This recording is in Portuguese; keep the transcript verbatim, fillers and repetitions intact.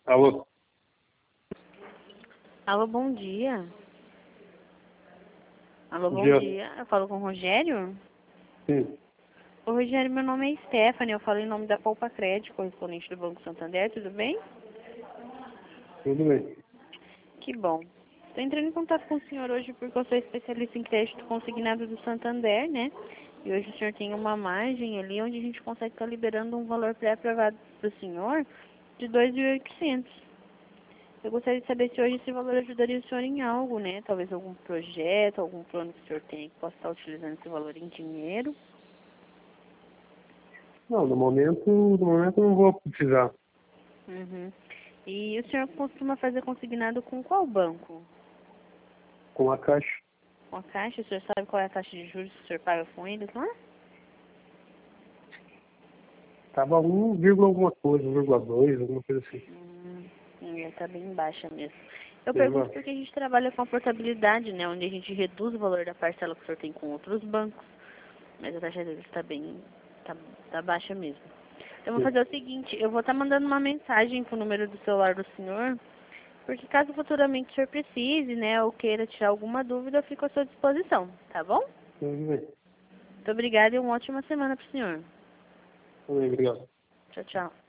Alô? Alô, bom dia. Alô, Bom bom dia. dia. Eu falo com o Rogério? Sim, Ô, Rogério, meu nome é Stephanie. Eu falo em nome da Poupa Crédito, correspondente do Banco Santander. Tudo bem? tudo bem. Que bom. Estou entrando em contato com o senhor hoje porque eu sou especialista em crédito consignado do Santander, né? E hoje o senhor tem uma margem ali onde a gente consegue estar liberando um valor pré-aprovado para o senhor de dois mil e oitocentos. Eu gostaria de saber se hoje esse valor ajudaria o senhor em algo, né? Talvez algum projeto, algum plano que o senhor tenha que possa estar utilizando esse valor em dinheiro. Não, no momento, no momento eu não vou precisar. Uhum. E o senhor costuma fazer consignado com qual banco? Com a caixa, Com a Caixa? O senhor sabe qual é a taxa de juros que o senhor paga com eles lá? tava um vírgula alguma coisa, um vírgula dois, alguma coisa assim. Hum, está bem baixa mesmo. Eu Bem pergunto baixo. porque a gente trabalha com a portabilidade, né? Onde a gente reduz o valor da parcela que o senhor tem com outros bancos. Mas a taxa deles está bem, tá, tá baixa mesmo. Eu vou Sim. fazer o seguinte, eu vou estar mandando uma mensagem pro número do celular do senhor, porque caso futuramente o senhor precise, né, ou queira tirar alguma dúvida, eu fico à sua disposição, tá bom? Tudo bem. Muito obrigada e uma ótima semana pro senhor. Tudo bem, obrigado. Tchau, tchau.